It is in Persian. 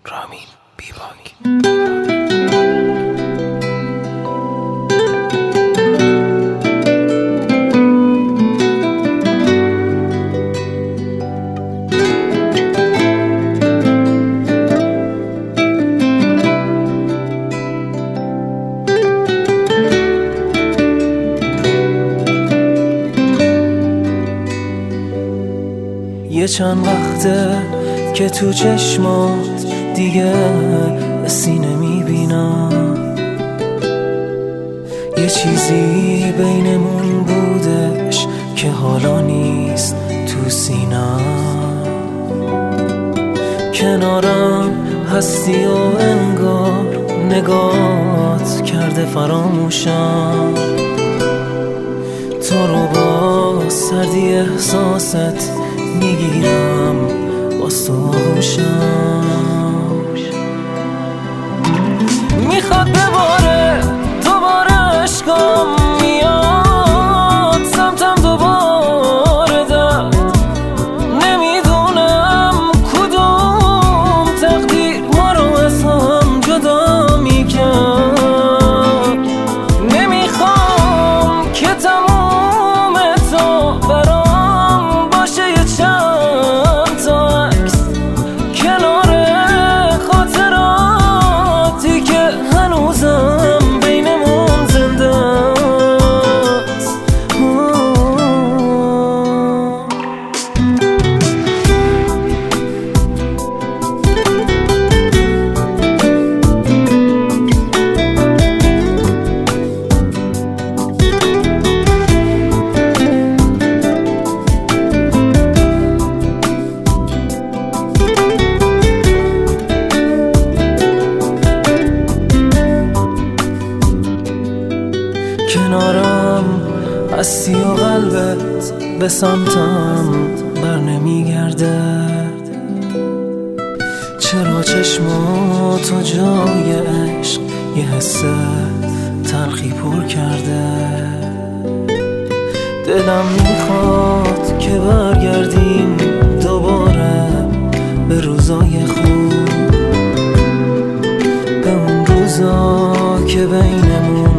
رامین بیباک. یه چند وقته که تو چشمات دیگه حسی نمیبینم، یه چیزی بینمون بودش که حالا نیست تو سینم. کنارم هستی و انگار نگات کرده فراموشم، تو رو با سردی احساست میگیرم باز تو آغوشم. میخواد بباره دوباره عشقم میاد سمتم دوباره درد، نمیدونم کدوم تقدیر ما رو از هم جدا میکرد. نمیخوام که تموم تو برام باشه یه چند تا عکس کنار خاطراتی که هنوزم بینمون زنده است. کنارم هستی و قلبت به سمتم بر نمیگرده، چرا چشماتو جای عشق یه حس تلخی پر کرده. دلم میخواد که برگردیم دوباره به روزای خوب، به اون روزا که بینمون